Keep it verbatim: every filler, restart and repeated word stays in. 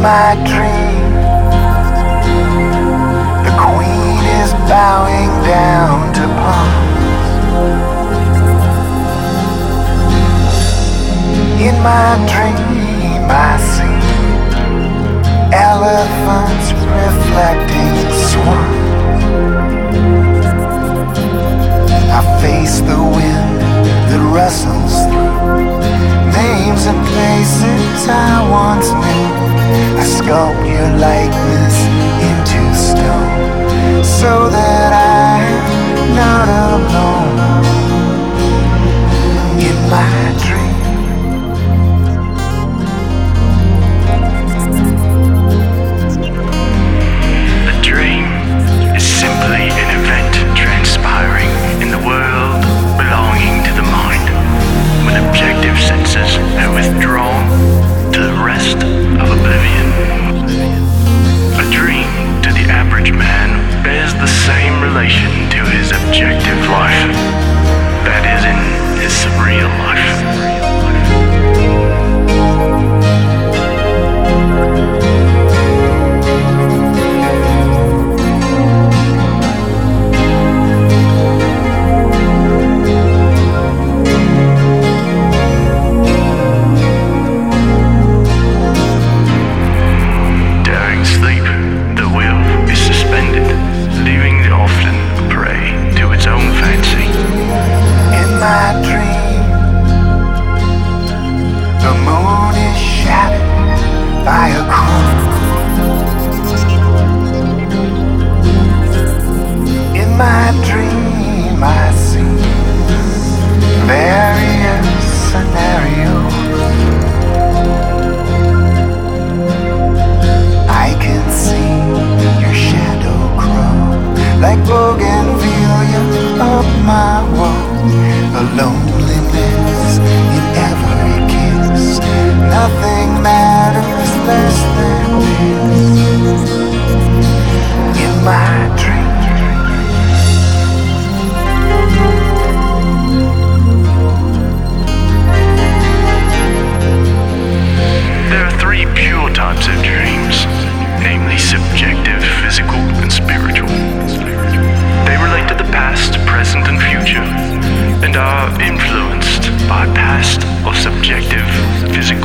my dream, the queen is bowing down to palms. In my dream I see elephants reflecting swans. I face the wind that rustles through names and places I once knew. I sculpt your likeness into stone so that I'm not alone in my dream. A dream is simply an event transpiring in the world belonging to the mind when objective senses have withdrawn to the rest of oblivion. A dream to the average man bears the same relation to his objective life that is in his surreal life. And are influenced by past or subjective physical